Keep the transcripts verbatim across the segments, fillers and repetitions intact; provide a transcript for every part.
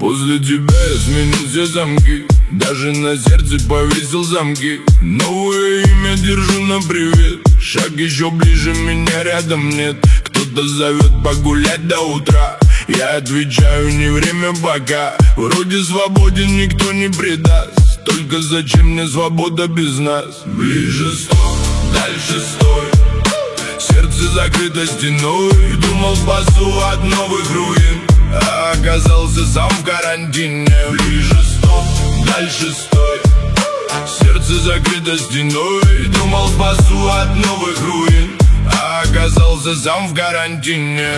После тебя я сменил все замки, даже на сердце повесил замки. Новое имя держу на привет, шаг еще ближе, меня рядом нет. Кто-то зовет погулять до утра, я отвечаю, не время пока. Вроде свободен, никто не предаст, только зачем мне свобода без нас? Ближе стой, дальше стой, сердце закрыто стеной. Думал, спасу от новых руин, а оказался сам в карантине. Ближе стой, дальше стой, сердце закрыто стеной. Думал, спасу от новых руин, а оказался сам в карантине.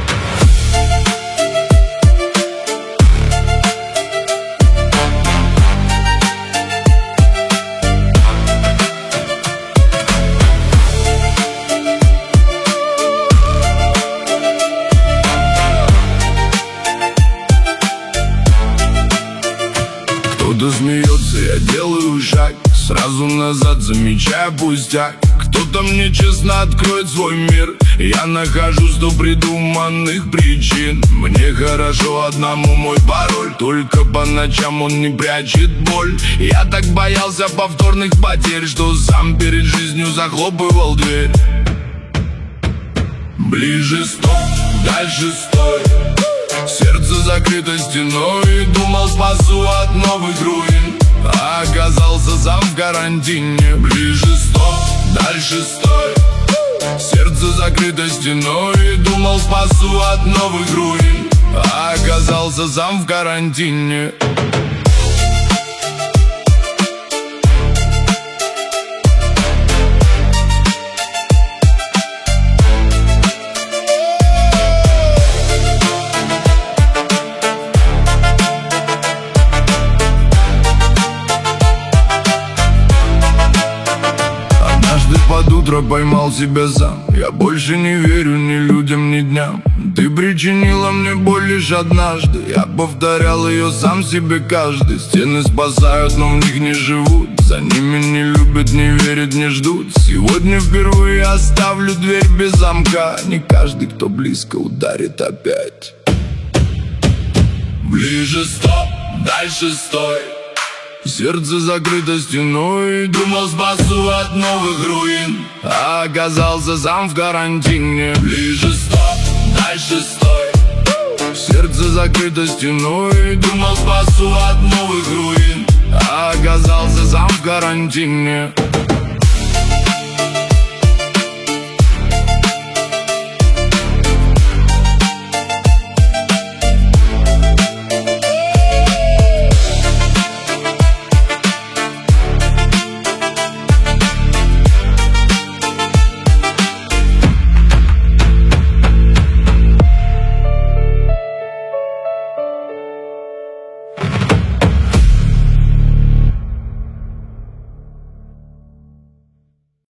Кто-то смеется, я делаю шаг сразу назад, замечая пустяк. Кто-то мне честно откроет свой мир, я нахожу сто придуманных причин. Мне хорошо одному мой пароль, только по ночам он не прячет боль. Я так боялся повторных потерь, что сам перед жизнью захлопывал дверь. Ближе стой, дальше стой, сердце закрыто стеной. Думал, спасу от новых руин, а оказался сам в карантине. Ближе стой, дальше стой, сердце закрыто стеной. Думал, спасу от новых руин, а оказался сам в карантине. Под утро поймал себя сам, я больше не верю ни людям, ни дням. Ты причинила мне боль лишь однажды, я повторял ее сам себе каждый. Стены спасают, но в них не живут, за ними не любят, не верят, не ждут. Сегодня впервые оставлю дверь без замка, не каждый, кто близко, ударит опять. Ближе стоп, дальше стой, сердце закрыто стеной. Думал, спасу от новых руин, а оказался сам в карантине. Ближе стоп, дальше стой, сердце закрыто стеной. Думал, спасу от новых руин, а оказался сам в карантине.